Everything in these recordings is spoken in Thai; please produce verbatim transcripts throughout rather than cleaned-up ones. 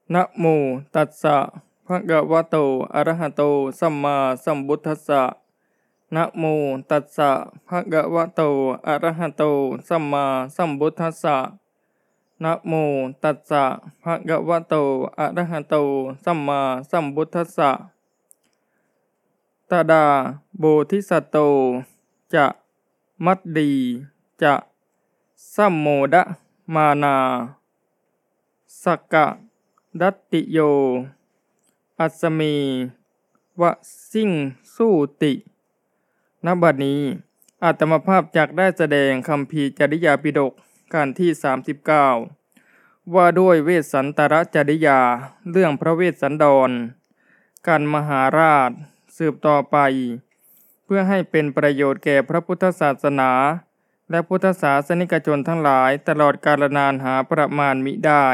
นะโมตัสสะภะคะวะโตอะระหะโตสัมมาสัมพุทธัสสะนะโมตัสสะภะคะวะโตอะระหะโตสัมมาสัมพุทธัสสะนะโมตัสสะภะคะวะโตอะระหะโตสัมมาสัมพุทธัสสะตดาโบธิสัตโตจะมัดดีจะสัมโมดะมานาสักกะดัตติโยอัสสมีวะสิงสูติณบัดนี้อาตมาภาพจักได้แสดงคัมภีร์จริยาปิฎกการที่สามสิบเก้าว่าด้วยเวสสันตรจริยาเรื่องพระเวสสันดรกันมหาราชสืบต่อไปเพื่อให้เป็นประโยชน์แก่พระพุทธศาสนาและพุทธศาสนิกชนทั้งหลายตลอดกาลนานหาประมาณมิได้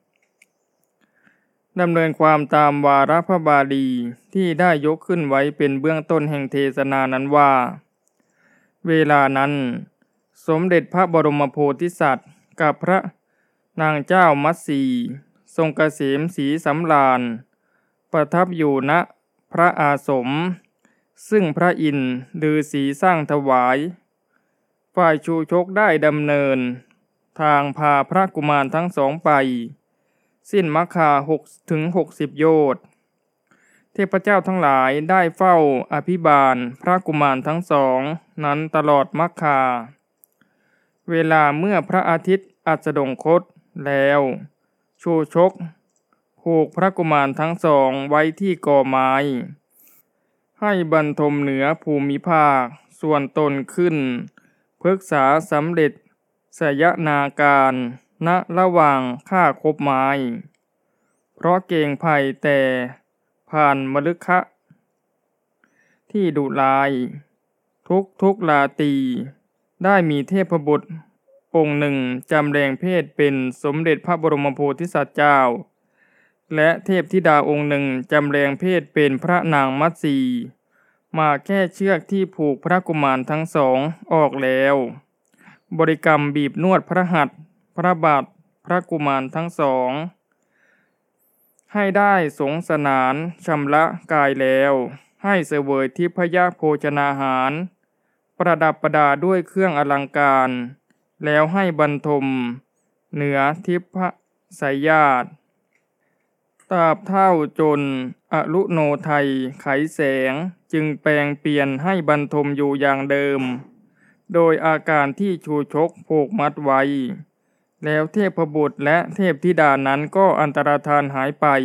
ดำเนินความตามวาระพระบาลีที่ได้ยกขึ้นไว้เป็นเบื้องต้นแห่งเทศนานั้นว่าเวลานั้นสมเด็จพระบรมโพธิสัตว์กับพระนางเจ้ามัตสีทรงเกษมศรีสำราญประทับอยู่ณพระอาสมซึ่งพระอินทร์ฤาษีสร้างถวายฝ่ายชูชกได้ดำเนินทางพาพระกุมารทั้งสองไปสิ้นมัคคาหกถึงหกสิบโยชน์เทพเจ้าทั้งหลายได้เฝ้าอภิบาลพระกุมารทั้งสองนั้นตลอดมัคคาเวลาเมื่อพระอาทิตย์อัสดงคตแล้วชูชกผูกพระกุมารทั้งสองไว้ที่กอไม้ให้บรรทมเหนือภูมิภาคส่วนตนขึ้นพฤกษาสำเร็จสยนาการณระหว่างข้าคบไม้เพราะเกรงภัยแต่ผ่านมฤคะที่ดุร้ายทุกทุกราตรีได้มีเทพบุตรองค์หนึ่งจำแรงเพศเป็นสมเด็จพระบรมโพธิสัตว์เจ้าและเทพธิดาองค์หนึ่งจำแรงเพศเป็นพระนางมัตสีมาแก้เชือกที่ผูกพระกุมารทั้งสองออกแล้วบริกรรมบีบนวดพระหัตถ์พระบาทพระกุมารทั้งสองให้ได้สงสนานชำระกายแล้วให้เสวยทิพยโภชนาหารประดับประดาด้วยเครื่องอลังการแล้วให้บรรทมเหนือทิพสายญาติตราบเท่าจนอรุโนไทยไขแสงจึงแปลงเปลี่ยนให้บรรทมอยู่อย่างเดิมโดยอาการที่ชูชกผูกมัดไว้แล้วเทพบุตรและเทพธิดานั้นก็อันตรธานหายไป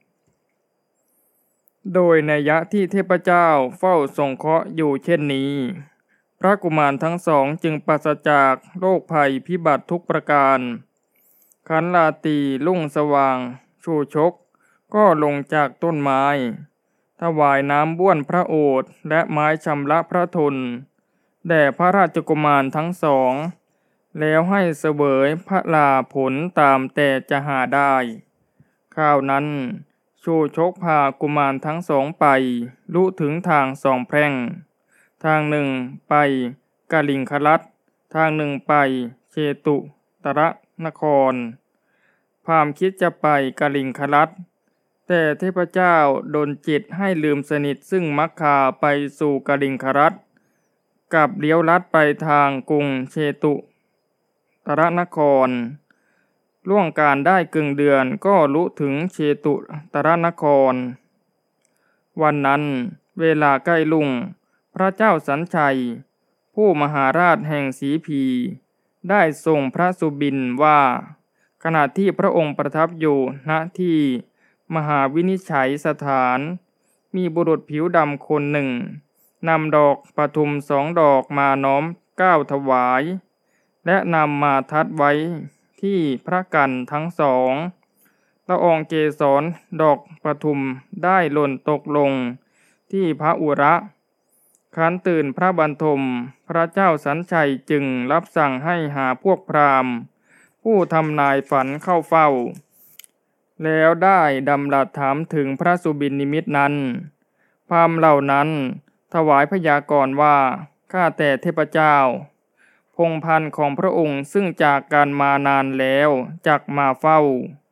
โดยนัยยะที่เทพเจ้าเฝ้าสงเคราะห์อยู่เช่นนี้พระกุมารทั้งสองจึงปราศจากโรคภัยพิบัติทุกประการขันราตรีรุ่งสว่างชูชกก็ลงจากต้นไม้ถวายน้ำบ้วนพระโอษฐ์และไม้ชำระพระทนแด่พระราชกุมารทั้งสองแล้วให้เสวยพระลาผลตามแต่จะหาได้คราวนั้นชูชกพากุมารทั้งสองไปลุถึงทางสองแพร่งทางหนึ่งไปกลิงคลัตทางหนึ่งไปเชตุตรนครพราหมณ์คิดจะไปกลิงคลัตแต่เทพเจ้าดลจิตให้ลืมสนิทซึ่งมัคคาไปสู่กลิงคลัตกับเลี้ยวลัดไปทางกรุงเชตุตรนครล่วงการได้กึ่งเดือนก็ลุถึงเชตุตรนครวันนั้นเวลาใกล้รุ่งพระเจ้าสัญชัยผู้มหาราชแห่งสีพีได้ทรงพระสุบิณว่าขณะที่พระองค์ประทับอยู่ณที่มหาวินิจฉัยสถานมีบุรุษผิวดำคนหนึ่งนำดอกปทุมสองดอกมาน้อมเกล้าถวายและนำมาทัดไว้ที่พระกันทั้งสองละอองเกสรดอกปทุมได้หล่นตกลงที่พระอุระครั้นตื่นพระบรรทมพระเจ้าสัญชัยจึงรับสั่งให้หาพวกพราหมณ์ผู้ทำนายฝันเข้าเฝ้าแล้วได้ดำรัสถามถึงพระสุบิณนิมิตนั้นพราหมณ์เหล่านั้นถวายพยากรณ์ว่าข้าแต่เทพเจ้าพงศ์พันธุ์ของพระองค์ซึ่งจากการมานานแล้วจักมาเฝ้า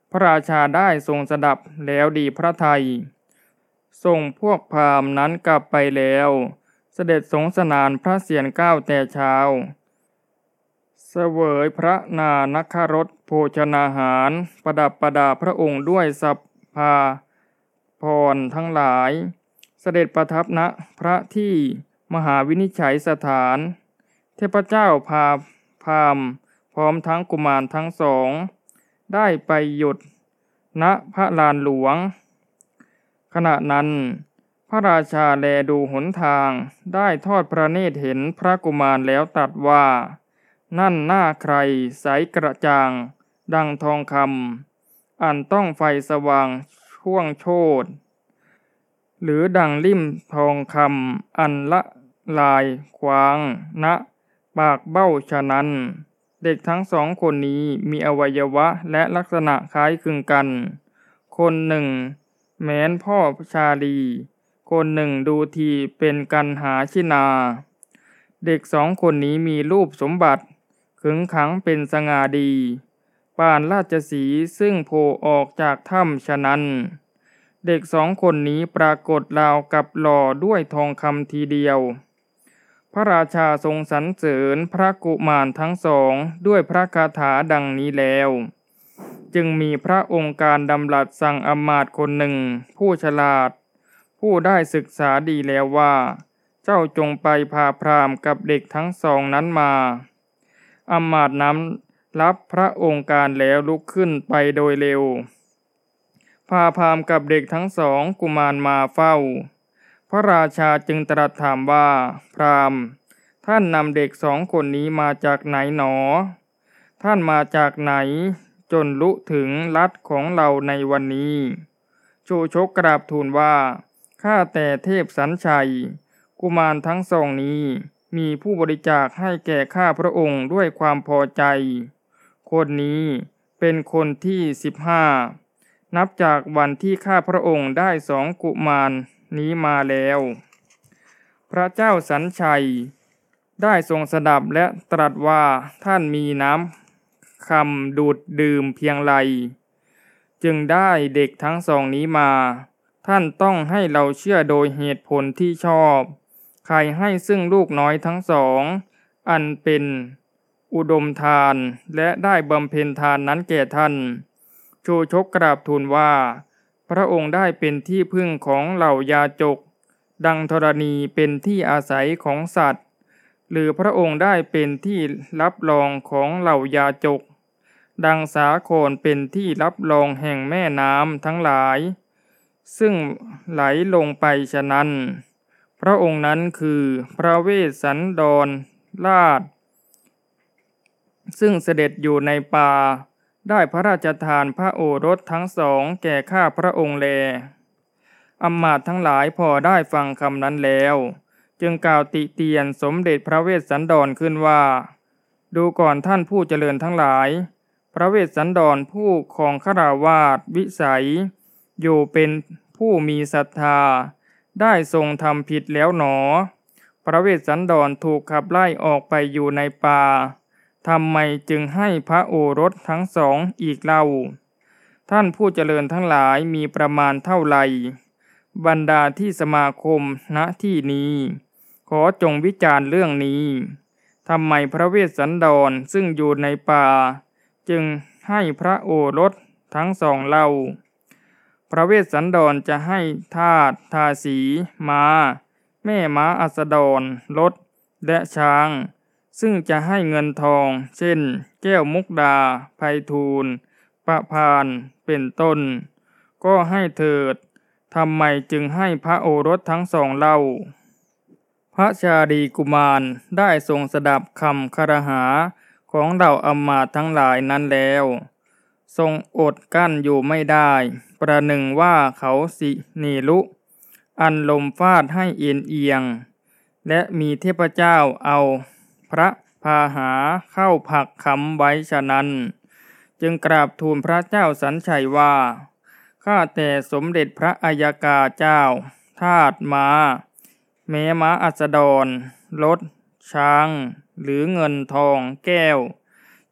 พระราชาได้ทรงสดับแล้วดีพระทัยส่งพวกพราหมณ์นั้นกลับไปแล้วเสด็จสงสนานพระเศียรเกล้าแต่เช้าเสวยพระนานครสโภชนาหารประดับประดาพระองค์ด้วยสัพพาพรทั้งหลายเสด็จประทับณพระที่มหาวินิจฉัยสถานเทพเจ้าพาพราหมณ์พร้อมทั้งกุมารทั้งสองได้ไปหยุดณพระลานหลวงขณะนั้นพระราชาแลดูหนทางได้ทอดพระเนตรเห็นพระกุมารแล้วตรัสว่านั่นหน้าใครใสกระจ่างดังทองคำอันต้องไฟสว่างช่วงโชติหรือดังลิ่มทองคำอันละลายขวางณปากเบ้าฉะนั้นเด็กทั้งสองคนนี้มีอวัยวะและลักษณะคล้ายคลึงกันคนหนึ่งแม้นพ่อชาลีคนหนึ่งดูทีเป็นกันหาชินาเด็กสองคนนี้มีรูปสมบัติขึงขังเป็นสง่าดีปานราชสีห์ซึ่งโผล่ออกจากถ้ำฉะนั้นเด็กสองคนนี้ปรากฏราวกับหล่อด้วยทองคำทีเดียวพระราชาทรงสรรเสริญพระกุมารทั้งสองด้วยพระคาถาดังนี้แล้วจึงมีพระองค์การดำรัสสั่งอมาตย์คนหนึ่งผู้ฉลาดผู้ได้ศึกษาดีแล้วว่าเจ้าจงไปพาพราหมณ์กับเด็กทั้งสองนั้นมาอมาตย์นั้นรับพระองค์การแล้วลุกขึ้นไปโดยเร็วพาพราหมณ์กับเด็กทั้งสองกุมารมาเฝ้าพระราชาจึงตรัสถามว่าพราหมณ์ท่านนำเด็กสองคนนี้มาจากไหนหนอท่านมาจากไหนจนลุถึงรัฐของเราในวันนี้ชูชกกราบทูลว่าข้าแต่เทพสัญชัยกุมารทั้งสองนี้มีผู้บริจาคให้แก่ข้าพระองค์ด้วยความพอใจคนนี้เป็นคนที่สิบห้านับจากวันที่ข้าพระองค์ได้สองกุมารนี้มาแล้วพระเจ้าสัญชัยได้ทรงสดับและตรัสว่าท่านมีน้ำคำดูดดื่มเพียงไรจึงได้เด็กทั้งสองนี้มาท่านต้องให้เราเชื่อโดยเหตุผลที่ชอบใครให้ซึ่งลูกน้อยทั้งสองอันเป็นอุดมทานและได้บำเพ็ญทานนั้นแก่ท่านชูชกกราบทูลว่าพระองค์ได้เป็นที่พึ่งของเหล่ายาจกดังธรณีเป็นที่อาศัยของสัตว์หรือพระองค์ได้เป็นที่รับรองของเหล่ายาจกดังสาโคนเป็นที่รับรองแห่งแม่น้ำทั้งหลายซึ่งไหลลงไปฉะนั้นพระองค์นั้นคือพระเวสสันดรราชซึ่งเสด็จอยู่ในป่าได้พระราชทานพระโอรสทั้งสองแก่ข้าพระองค์แลอำมาตย์ทั้งหลายพอได้ฟังคำนั้นแล้วจึงกล่าวติเตียนสมเด็จพระเวสสันดรขึ้นว่าดูก่อนท่านผู้เจริญทั้งหลายพระเวสสันดรผู้ครองฆราวาสวิสัยอยู่เป็นผู้มีศรัทธาได้ทรงทำผิดแล้วหนอพระเวสสันดรถูกขับไล่ออกไปอยู่ในป่าทำไมจึงให้พระโอรสทั้งสองอีกเล่าท่านผู้เจริญทั้งหลายมีประมาณเท่าไหร่บรรดาที่สมาคมณที่นี้ขอจงวิจารณ์เรื่องนี้ทำไมพระเวสสันดรซึ่งอยู่ในป่าจึงให้พระโอรสทั้งสองเล่าพระเวสสันดรจะให้ทาสทาสีม้าแม่ม้าอัสดรรถและช้างซึ่งจะให้เงินทองเช่นแก้วมุกดาไพฑูรย์ประพานเป็นต้นก็ให้เถิดทำไมจึงให้พระโอรสทั้งสองเล่าพระชาลีกุมารได้ทรงสดับคำครหาของเหล่าอมาตย์ทั้งหลายนั้นแล้วทรงอดกั้นอยู่ไม่ได้ประหนึ่งว่าเขาสินีลุอันลมฟาดให้เอียงเอียงและมีเทพเจ้าเอาพระพาหาเข้าผักค้ำไว้ฉะนั้นจึงกราบทูลพระเจ้าสัญชัยว่าข้าแต่สมเด็จพระอัยกาเจ้าทาสม้าแม้ม้าอัสดรรถช้างหรือเงินทองแก้ว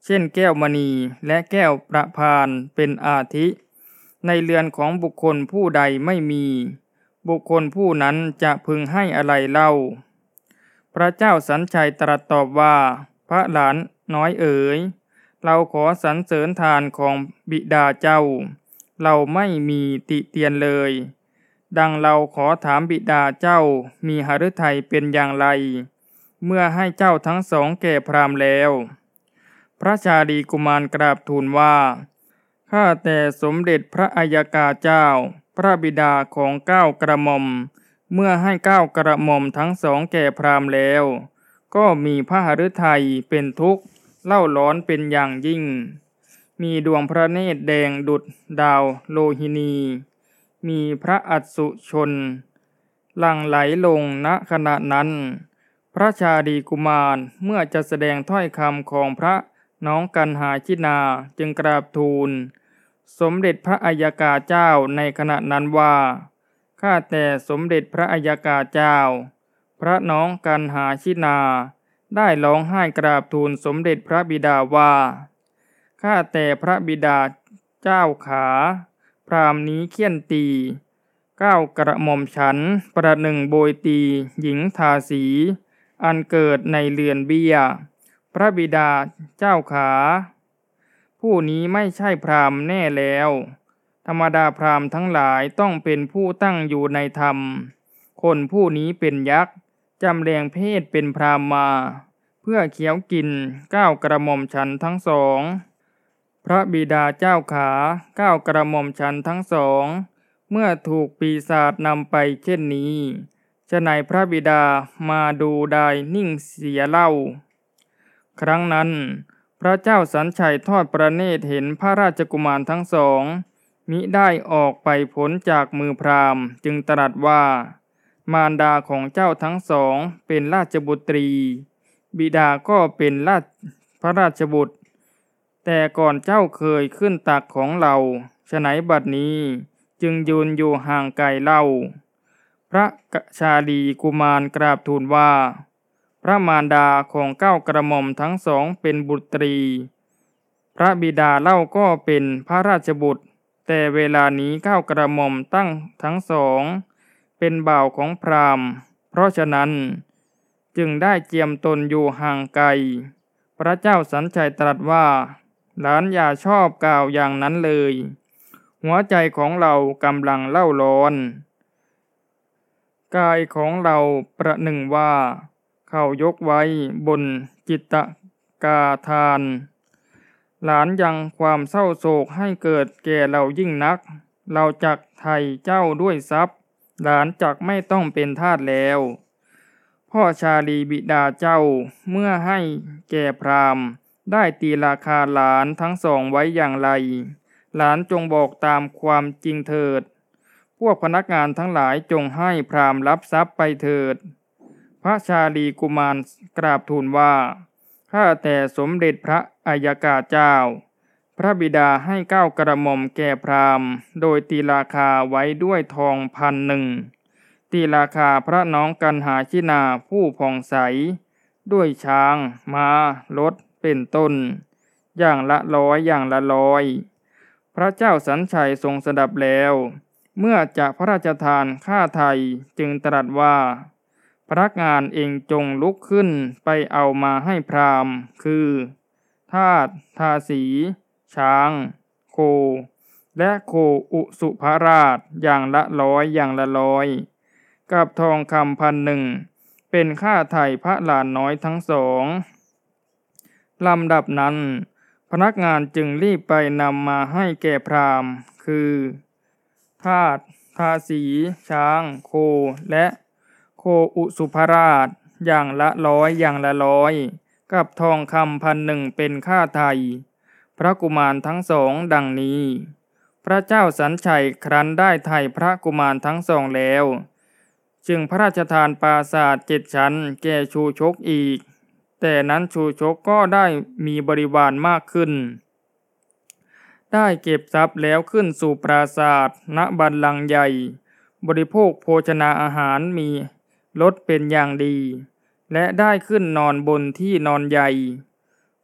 เช่นแก้วมณีและแก้วประพานเป็นอาทิในเรือนของบุคคลผู้ใดไม่มีบุคคลผู้นั้นจะพึงให้อะไรเล่าพระเจ้าสัญชัยตรัสตอบว่าพระหลานน้อยเอ๋ยเราขอสรรเสริญทานของบิดาเจ้าเราไม่มีติเตียนเลยดังเราขอถามบิดาเจ้ามีหฤทัยเป็นอย่างไรเมื่อให้เจ้าทั้งสองแก่พราหมณ์แล้วพระชาลีกุมารกราบทูลว่าข้าแต่สมเด็จพระอัยกาเจ้าพระบิดาของเก้ากระหม่อมเมื่อให้เก้ากระหม่อมทั้งสองแก่พราหมณ์แล้วก็มีพระหฤทัยเป็นทุกข์เล่าร้อนเป็นอย่างยิ่งมีดวงพระเนตรแดงดุจดาวโลหินีมีพระอัศชนหลั่งไหลลงณขณะนั้นพระชาลีกุมารเมื่อจะแสดงถ้อยคำของพระน้องกันหาชินาจึงกราบทูลสมเด็จพระอัยกาเจ้าในขณะนั้นว่าข้าแต่สมเด็จพระอัยกาเจ้าพระน้องกันหาชินาได้ร้องไห้กราบทูลสมเด็จพระบิดาว่าข้าแต่พระบิดาเจ้าขาพราหมณ์นี้เฆี่ยนตีเก้ากระหม่อมฉันประหนึ่งโบยตีหญิงทาสีอันเกิดในเรือนเบี้ยพระบิดาเจ้าขาผู้นี้ไม่ใช่พราหมณ์แน่แล้วธรรมดาพราหมณ์ทั้งหลายต้องเป็นผู้ตั้งอยู่ในธรรมคนผู้นี้เป็นยักษ์จำแรงเพศเป็นพราหมณ์มาเพื่อเคี้ยวกินเก้ากระหม่อมฉันทั้งสองพระบิดาเจ้าขาเก้ากระหม่อมฉันทั้งสองเมื่อถูกปีศาจนำไปเช่นนี้ฉะไหนพระบิดามาดูได้นิ่งเสียเล่าครั้งนั้นพระเจ้าสัญชัยทอดพระเนตรเห็นพระราชกุมารทั้งสองมิได้ออกไปพ้นจากมือพราหมณ์จึงตรัสว่ามารดาของเจ้าทั้งสองเป็นราชบุตรีบิดาก็เป็นราชพระราชบุตรแต่ก่อนเจ้าเคยขึ้นตักของเราฉะไหนบัดนี้จึงยืนอยู่ห่างไกลเล่าพระชาลีกุมารกราบทูลว่าพระมารดาของเก้ากระหม่อมทั้งสองเป็นบุตรีพระบิดาเล่าก็เป็นพระราชบุตรแต่เวลานี้เก้ากระหม่อมตั้งทั้งสองเป็นบ่าวของพราหมณ์เพราะฉะนั้นจึงได้เจียมตนอยู่ห่างไกลพระเจ้าสัญชัยตรัสว่าหลานอย่าชอบกล่าวอย่างนั้นเลยหัวใจของเรากำลังเล่าร้อนกายของเราประหนึ่งว่าเขายกไว้บนจิตตกาทานหลานยังความเศร้าโศกให้เกิดแก่เรายิ่งนักเราจักไถ่เจ้าด้วยทรัพย์หลานจักไม่ต้องเป็นทาสแล้วพ่อชาลีบิดาเจ้าเมื่อให้แก่พราหมณ์ได้ตีราคาหลานทั้งสองไว้อย่างไรหลานจงบอกตามความจริงเถิดพวกพนักงานทั้งหลายจงให้พราหมณ์รับทรัพย์ไปเถิดพระชาลีกุมารกราบทูลว่าข้าแต่สมเด็จพระอัยกาเจ้าพระบิดาให้เก้ากระหม่อมแก่พราหมณ์โดยตีราคาไว้ด้วยทองพันหนึ่งตีราคาพระน้องกันหาชินาผู้ผ่องใสด้วยช้างม้ารถเป็นต้นอย่างละร้อยอย่างละร้อยพระเจ้าสัญชัยทรงสดับแล้วเมื่อจะพระราชทานค่าไถ่จึงตรัสว่าพนักงานเองจงลุกขึ้นไปเอามาให้พราหมณ์คือทาสทาสีช้างโคและโคอุสุภราชอย่างละร้อยอย่างละร้อยกับทองคำพันหนึ่งเป็นค่าไถ่พระหลานน้อยทั้งสองลำดับนั้นพนักงานจึงรีบไปนำมาให้แก่พราหมณ์คือทาสทาสีช้างโคและโคอุสุภราชอย่างละร้อยอย่างละร้อยกับทองคำพันหนึ่งเป็นค่าไถ่พระกุมารทั้งสองดังนี้พระเจ้าสัญชัยครั้นได้ไถ่พระกุมารทั้งสองแล้วจึงพระราชทานปราสาทเจ็ดชั้นแก่ชูชกอีกแต่นั้นชูชกก็ได้มีบริวารมากขึ้นได้เก็บทรัพย์แล้วขึ้นสู่ปราสาทณบัลลังก์ใหญ่บริโภคโภชนาอาหารมีรสเป็นอย่างดีและได้ขึ้นนอนบนที่นอนใหญ่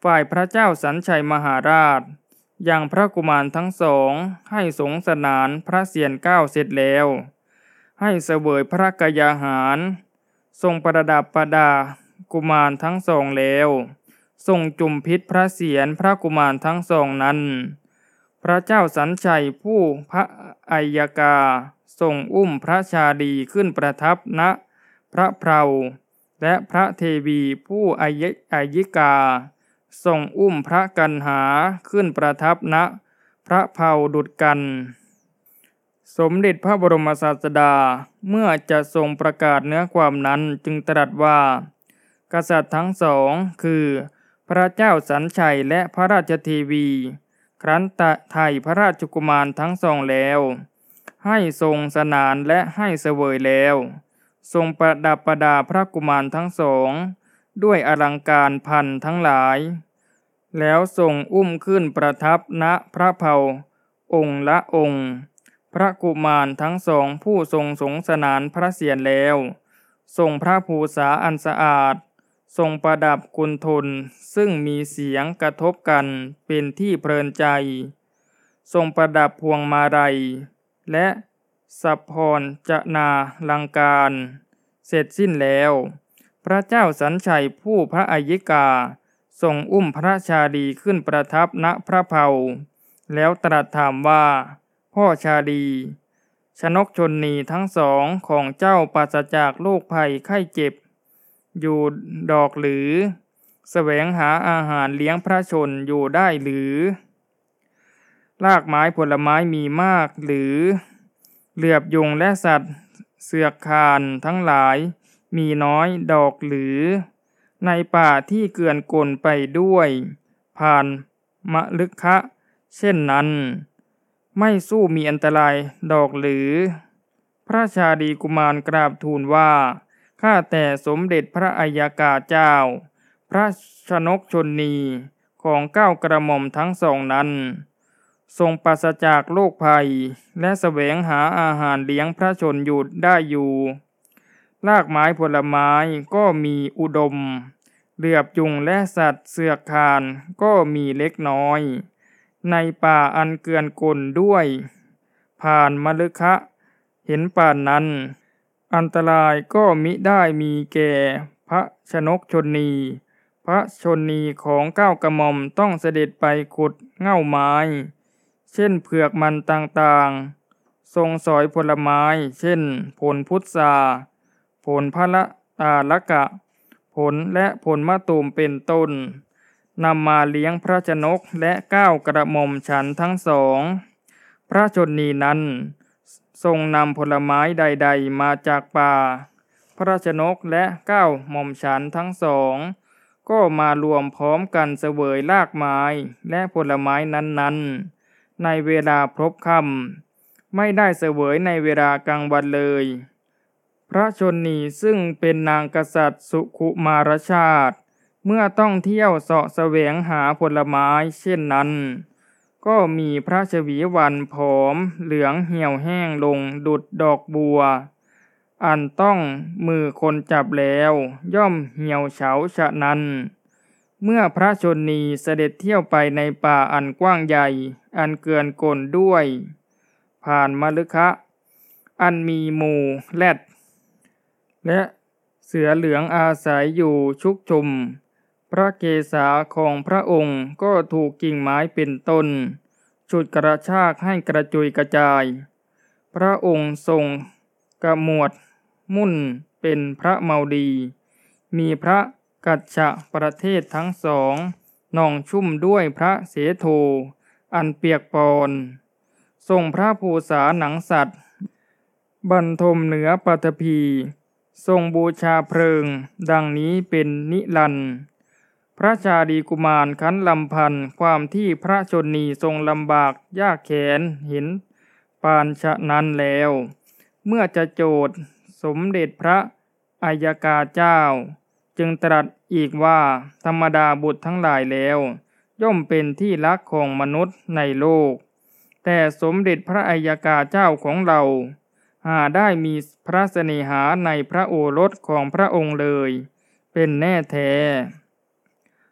ฝ่ายพระเจ้าสัญชัยมหาราชยังพระกุมารทั้งสองให้สงสนานพระเศียรเกล้าเสร็จแล้วให้เสวยพระกยาหารทรงประดับประดากุมารทั้งสองแล้วทรงจุมพิษพระเศียรพระกุมารทั้งสองนั้นพระเจ้าสัญชัยผู้พระอัยกาทรงอุ้มพระชาดีขึ้นประทับณพระเพลาและพระเทวีผู้อัยอัยิกาทรงอุ้มพระกันหาขึ้นประทับณพระเพลาดุจกันสมเด็จพระบรมศาสดาเมื่อจะทรงประกาศเนื้อความนั้นจึงตรัสว่ากษัตริย์ทั้งสองคือพระเจ้าสัญชัยและพระราชเทวีครั้นตะไถ่พระราชกุมารทั้งสองแล้วให้ทรงสนานและให้เสวยแล้วทรงประดับประดาพระกุมารทั้งสองด้วยอลังการพันทั้งหลายแล้วทรงอุ้มขึ้นประทับณพระเพลาองค์ละองค์พระกุมารทั้งสองผู้ทรงสงสนานพระเศียรแล้วทรงพระภูษาอันสะอาดทรงประดับกุณฑลซึ่งมีเสียงกระทบกันเป็นที่เพลินใจทรงประดับพวงมาลัยและสัพพรจนาลังการเสร็จสิ้นแล้วพระเจ้าสัญชัยผู้พระอัยยิกาทรงอุ้มพระชาดีขึ้นประทับณพระเพลาแล้วตรัสถามว่าพ่อชาดีชนกชนนีทั้งสองของเจ้าปราศจากโรคภัยไข้เจ็บอยู่ดอกหรือแสวงหาอาหารเลี้ยงพระชนอยู่ได้หรือรากไม้ผลไม้มีมากหรือเหลือบยุงและสัตว์เสือกคานทั้งหลายมีน้อยดอกหรือในป่าที่เกลื่อนกลไปด้วยผ่านมะลึกคะเช่นนั้นไม่สู้มีอันตรายดอกหรือพระชาดีกุมารกราบทูลว่าข้าแต่สมเด็จพระอัยกาเจ้าพระชนกชนนีของเก้ากระหม่อมทั้งสองนั้นทรงปราศจากโรคภัยและแสวงหาอาหารเลี้ยงพระชนอยู่ได้อยู่รากไม้ผลไม้ก็มีอุดมเหลือบยุงและสัตว์เสือกคานก็มีเล็กน้อยในป่าอันเกลื่อนกลด้วยผ่านมฤคะเห็นป่านนั้นอันตรายก็มิได้มีแก่พระชนกชนนีพระชนนีของเก้ากระหม่อมต้องเสด็จไปขุดเง่าไม้เช่นเผือกมันต่างๆทรงสอยผลไม้เช่นผลพุทราผลพะละตาละกะผลและผลมะตูมเป็นต้นนำมาเลี้ยงพระชนกและเก้ากระหม่อมฉันทั้งสองพระชนนีนั้นทรงนำผลไม้ใดๆมาจากป่าพระชนกและเก้าหม่อมฉันทั้งสองก็มารวมพร้อมกันเสวยรากไม้และผลไม้นั้นๆในเวลาพลบค่ำไม่ได้เสวยในเวลากลางวันเลยพระชนนีซึ่งเป็นนางกษัตริย์สุขุมารชาติเมื่อต้องเที่ยวเสาะแสวงหาผลไม้เช่นนั้นก็มีพระชวีวันผอมเหลืองเหี่ยวแห้งลงดุจดอกบัวอันต้องมือคนจับแล้วย่อมเหี่ยวเฉาฉะนั้นเมื่อพระชนนีเสด็จเที่ยวไปในป่าอันกว้างใหญ่อันเกลื่อนกลด้วยผ่านมฤคะอันมีหมู่แรดและเสือเหลืองอาศัยอยู่ชุกชุมพระเกศาของพระองค์ก็ถูกกิ่งไม้เป็นต้นฉุดกระชากให้กระจุยกระจายพระองค์ทรงกระหมวดมุ่นเป็นพระเมาดีมีพระกัจฉะประเทศทั้งสองนองชุ่มด้วยพระเสโทอันเปียกปอนทรงพระภูษาหนังสัตว์บรรทมเหนือปฐพีทรงบูชาเพลิงดังนี้เป็นนิรันดร์พระชาดีกุมารคั้นลำพันความที่พระชนนีทรงลำบากยากแขนเห็นปานฉะนั้นแล้วเมื่อจะโจทย์สมเด็จพระอัยกาเจ้าจึงตรัสอีกว่าธรรมดาบุตรทั้งหลายแล้วย่อมเป็นที่รักของมนุษย์ในโลกแต่สมเด็จพระอัยกาเจ้าของเราหาได้มีพระเสน่หาในพระโอรสของพระองค์เลยเป็นแน่แท้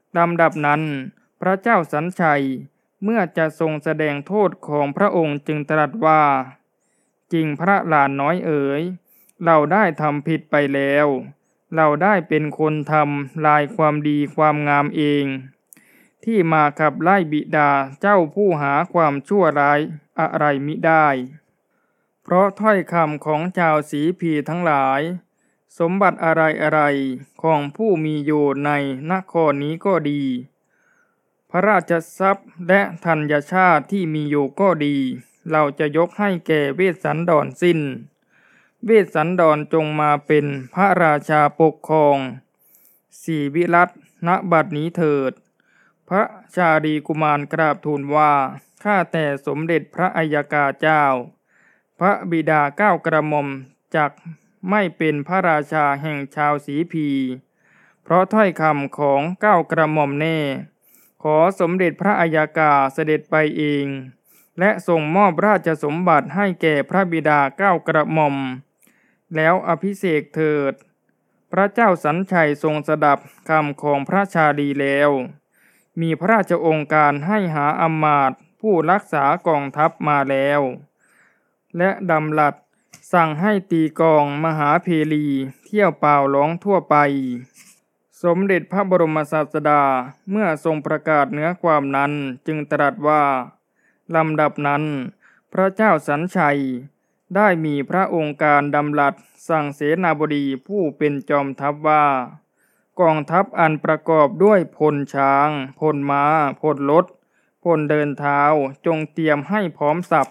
ลำดับนั้นพระเจ้าสัญชัยเมื่อจะทรงแสดงโทษของพระองค์จึงตรัสว่าจริงพระหลานน้อยเอ๋ยเราได้ทำผิดไปแล้วเราได้เป็นคนทำลายความดีความงามเองที่มาขับไล่บิดาเจ้าผู้หาความชั่วร้ายอะไรมิได้เพราะถ้อยคำของชาวสีพีทั้งหลายสมบัติอะไรอะไรของผู้มีอยู่ในนครนี้ก็ดีพระราชทรัพย์และธัญชาติที่มีอยู่ก็ดีเราจะยกให้แก่เวสสันดรสิ้นเวสสันดรจงมาเป็นพระราชาปกครองสีวิรัติณบัดนี้เถิดพระชาลีกุมารกราบทูลว่าข้าแต่สมเด็จพระอัยกาเจ้าพระบิดาเก้ากระหม่อมจักไม่เป็นพระราชาแห่งชาวสีพีเพราะถ้อยคำของเก้ากระหม่อมแน่ขอสมเด็จพระอัยกาเสด็จไปเองและส่งมอบราชสมบัติให้แก่พระบิดาเก้ากระหม่อมแล้วอภิเษกเถิดพระเจ้าสัญชัยทรงสดับคำของพระชาลีแล้วมีพระราชองค์การให้หาอำมาตย์ผู้รักษากองทัพมาแล้วและดำรัสสั่งให้ตีกองมหาเพลีเที่ยวเป่าร้องทั่วไปสมเด็จพระบรมศาสดาเมื่อทรงประกาศเนื้อความนั้นจึงตรัสว่าลำดับนั้นพระเจ้าสัญชัยได้มีพระองค์การดำรัสสั่งเสนาบดีผู้เป็นจอมทัพว่ากองทัพอันประกอบด้วยพลช้างพลม้าพลรถพลเดินเท้าจงเตรียมให้พร้อมสับ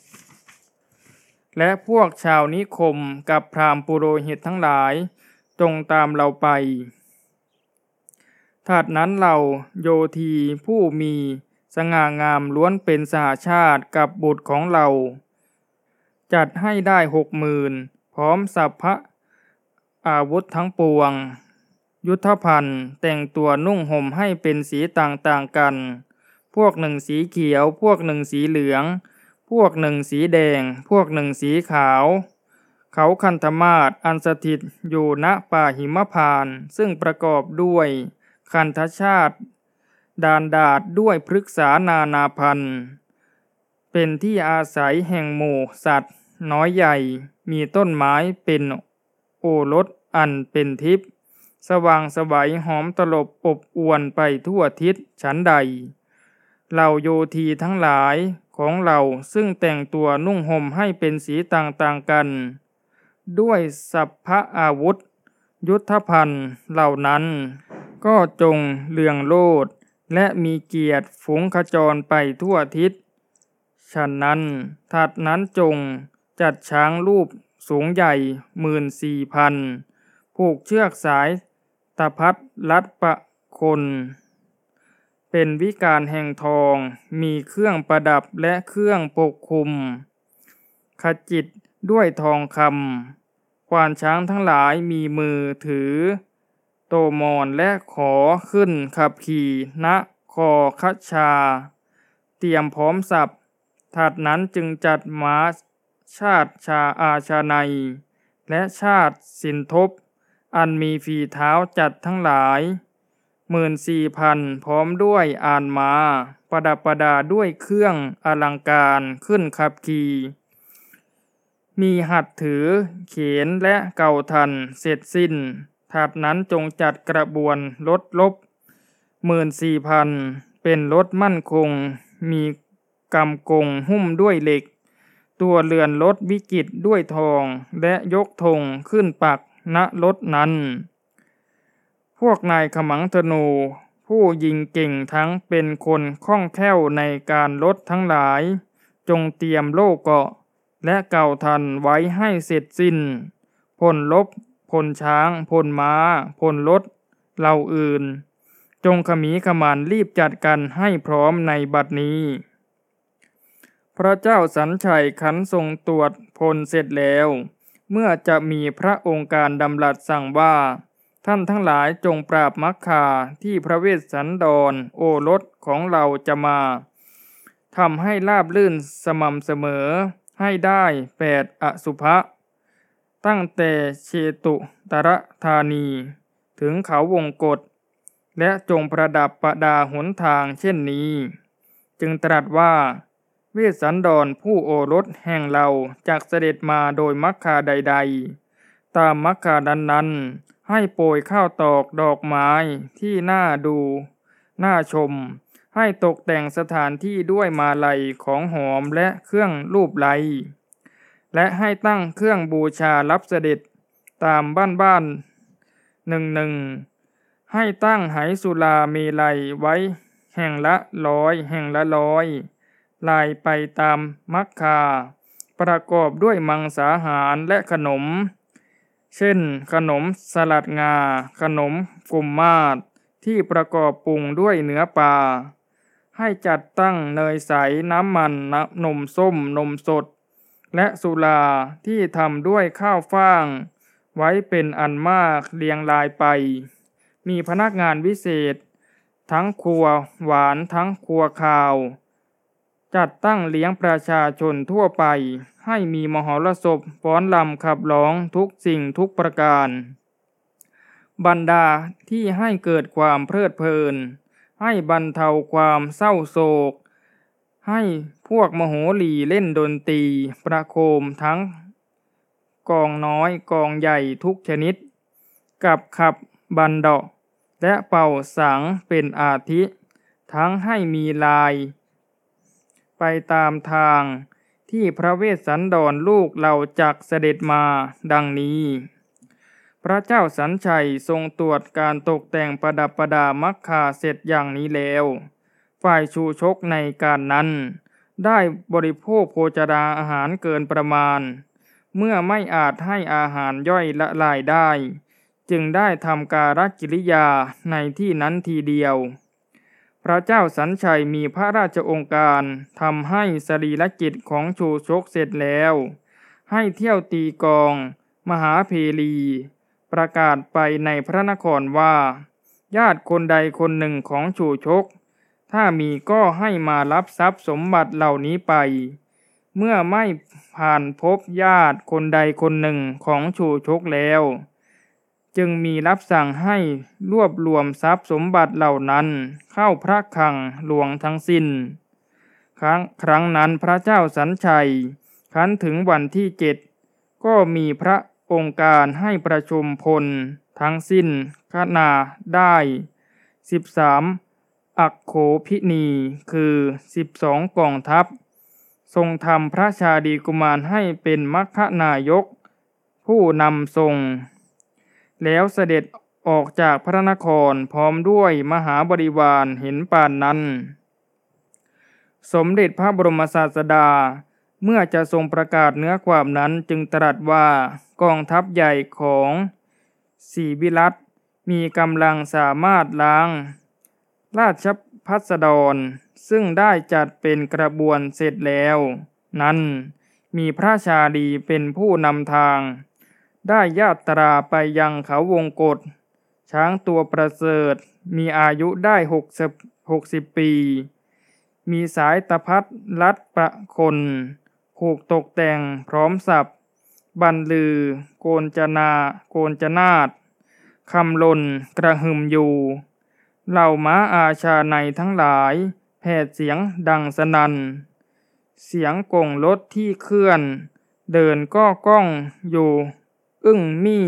และพวกชาวนิคมกับพราหมณ์ปุโรหิตทั้งหลายจงตามเราไปถัดนั้นเราโยธีผู้มีสง่างามล้วนเป็นสหชาติกับบุตรของเราจัดให้ได้หกหมื่นพร้อมสัพพะอาวุธทั้งปวงยุทธภัณฑ์แต่งตัวนุ่งห่มให้เป็นสีต่างๆกันพวกหนึ่งสีเขียวพวกหนึ่งสีเหลืองพวกหนึ่งสีแดงพวกหนึ่งสีขาวเขาคันธมาศอันสถิตอยู่ณป่าหิมพานต์ซึ่งประกอบด้วยคันธชาติดานดาษด้วยพฤกษานานาพันธุ์เป็นที่อาศัยแห่งหมู่สัตว์น้อยใหญ่มีต้นไม้เป็นโอรสอันเป็นทิพย์สว่างไสวหอมตลบอบอวนไปทั่วทิศฉันใดเหล่าโยธีทั้งหลายของเราซึ่งแต่งตัวนุ่งห่มให้เป็นสีต่างๆกันด้วยสัพพะอาวุธยุทธภัณฑ์เหล่านั้นก็จงเลืองโลดและมีเกียรติฝูงขจรไปทั่วทิศฉะนั้นถัดนั้นจงจัดช้างรูปสูงใหญ่หมื่นสี่พันผูกเชือกสายตะพัดรัดประคนเป็นวิการแห่งทองมีเครื่องประดับและเครื่องปกคลุมขจิตด้วยทองคำควานช้างทั้งหลายมีมือถือโตมอนและขอขึ้นขับขี่ณคอคัชชาเตรียมพร้อมสับถัดนั้นจึงจัดม้าชาติชาอาชาไนและชาติสินทบอันมีฝีเท้าจัดทั้งหลายหมื่นสี่พันพร้อมด้วยอานม้าประดับประดาด้วยเครื่องอลังการขึ้นขับขี่มีหัดถือเขนและเก่าทันเสร็จสิ้นถัดนั้นจงจัดกระบวนรถลบหมื่นสี่พันเป็นรถมั่นคงมีกำกงหุ้มด้วยเหล็กตัวเรือนรถวิจิตรด้วยทองและยกธงขึ้นปักณรถนั้นพวกนายขมังธนูผู้ยิงเก่งทั้งเป็นคนคล่องแคล่วในการรถทั้งหลายจงเตรียมโล่เกราะและเก่าทันไว้ให้เสร็จสิ้นพลรบพลช้างพลม้าพลรถเหล่าอื่นจงขมีขมานรีบจัดกันให้พร้อมในบัดนี้พระเจ้าสัญชัยขันทรงตรวจพลเสร็จแล้วเมื่อจะมีพระองค์การดำรัสสั่งว่าท่านทั้งหลายจงปราบมัคคาที่พระเวสสันดรโอรสของเราจะมาทำให้ราบรื่นสม่ำเสมอให้ได้แปดอสุภะตั้งแต่เชตุตรธานีถึงเขาวงกฏและจงประดับประดาหนทางเช่นนี้จึงตรัสว่าเวสสันดรผู้โอรสแห่งเราจักเสด็จมาโดยมรรคาใดๆตามมรรคานั้นๆให้โปรยข้าวตอกดอกไม้ที่น่าดูน่าชมให้ตกแต่งสถานที่ด้วยมาลัยของหอมและเครื่องรูปไล้และให้ตั้งเครื่องบูชารับเสด็จตามบ้านๆหนึ่งๆให้ตั้งไหสุราเมลัยไว้แห่งละร้อยแห่งละร้อยลายไปตามมักคาประกอบด้วยมังสาหารและขนมเช่นขนมสลัดงาขนมกุมมาศที่ประกอบปรุงด้วยเนื้อปลาให้จัดตั้งเนยใสน้ำมันนมส้มนมสดและสุราที่ทำด้วยข้าวฟ่างไว้เป็นอันมากเรียงรายไปมีพนักงานวิเศษทั้งครัวหวานทั้งครัวคาวจัดตั้งเลี้ยงประชาชนทั่วไปให้มีมหรสพฟ้อนรำขับร้องทุกสิ่งทุกประการบรรดาที่ให้เกิดความเพลิดเพลินให้บรรเทาความเศร้าโศกให้พวกมโหรีเล่นดนตรีประโคมทั้งกองน้อยกองใหญ่ทุกชนิดกับขับบันดาะและเป่าสังเป็นอาทิทั้งให้มีลายไปตามทางที่พระเวสสันดรลูกเราจักเสด็จมาดังนี้พระเจ้าสัญชัยทรงตรวจการตกแต่งประดับประดามักคาเสร็จอย่างนี้แล้วฝ่ายชูชกในการนั้นได้บริโภคโภชนาอาหารเกินประมาณเมื่อไม่อาจให้อาหารย่อยละลายได้จึงได้ทำการกิริยาในที่นั้นทีเดียวพระเจ้าสัญชัยมีพระราชองค์การทำให้สรีรกิจของชูชกเสร็จแล้วให้เที่ยวตีกลองมหาเพลีประกาศไปในพระนครว่าญาติคนใดคนหนึ่งของชูชกถ้ามีก็ให้มารับทรัพย์สมบัติเหล่านี้ไปเมื่อไม่ผ่านพบญาติคนใดคนหนึ่งของชูชกแล้วจึงมีรับสั่งให้รวบรวมทรัพย์สมบัติเหล่านั้นเข้าพระคลังหลวงทั้งสิ้นครั้งครั้งนั้นพระเจ้าสัญชัยครั้นถึงวันที่เจ็ดก็มีพระองค์การให้ประชุมพลทั้งสิ้นคณาได้สิบสามอัคโขพินีคือสิบสองกองทัพทรงทำพระชาดีกุมารให้เป็นมัคคณายกผู้นำทรงแล้วเสด็จออกจากพระนครพร้อมด้วยมหาบริวารเห็นปานนั้นสมเด็จพระบรมศาสดาเมื่อจะทรงประกาศเนื้อความนั้นจึงตรัสว่ากองทัพใหญ่ของศรีวิรัติมีกำลังสามารถล้างราชพัสดรซึ่งได้จัดเป็นกระบวนเสร็จแล้วนั้นมีพระชาลีเป็นผู้นำทางได้ญาตราไปยังเขาวงกฏช้างตัวประเสริฐมีอายุได้หกสิบหกสิบปีมีสายตะพัดรัดประคนผูกตกแต่งพร้อมสับบรรลือโกนจนาโกนจนาดคำลนกระหึ่มอยู่เหล่าม้าอาชาในทั้งหลายแผดเสียงดังสนั่นเสียงกงรถที่เคลื่อนเดินก็ก้องอยู่อึ้งมี่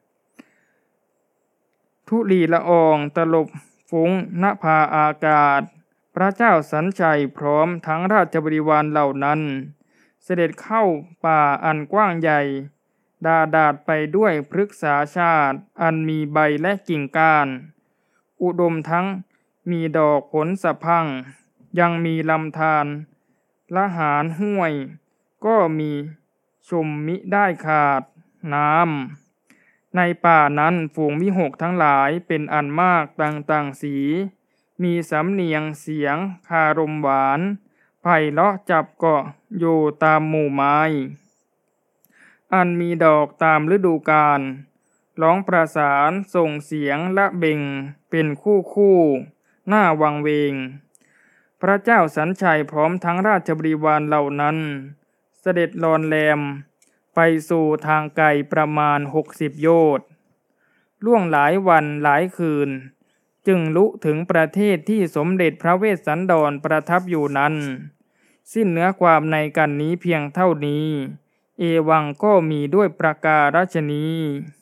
ธุลีละอองตลบฟุ้งณภาอากาศพระเจ้าสัญชัยพร้อมทั้งราชบริวารเหล่านั้นเสด็จเข้าป่าอันกว้างใหญ่ดาดาดไปด้วยพฤกษาชาติอันมีใบและกิ่งก้านอุดมทั้งมีดอกผลสะพรั่งยังมีลำธารละหารห้วยก็มีชมมิได้ขาดน้ำในป่านั้นฝูงวิหกทั้งหลายเป็นอันมากต่างๆสีมีสำเนียงเสียงคารมหวานไพเราะจับเกาะอยู่ตามหมู่ไม้อันมีดอกตามฤดูกาลร้องประสานส่งเสียงละเบ่งเป็นคู่คู่หน้าวังเวงพระเจ้าสัญชัยพร้อมทั้งราชบริวารเหล่านั้นเสด็จลอนแลมไปสู่ทางไกลประมาณหกสิบโยชน์ล่วงหลายวันหลายคืนจึงลุถึงประเทศที่สมเด็จพระเวสสันดรประทับอยู่นั้นสิ้นเนื้อความในกันนี้เพียงเท่านี้เอวังก็มีด้วยประการฉนี้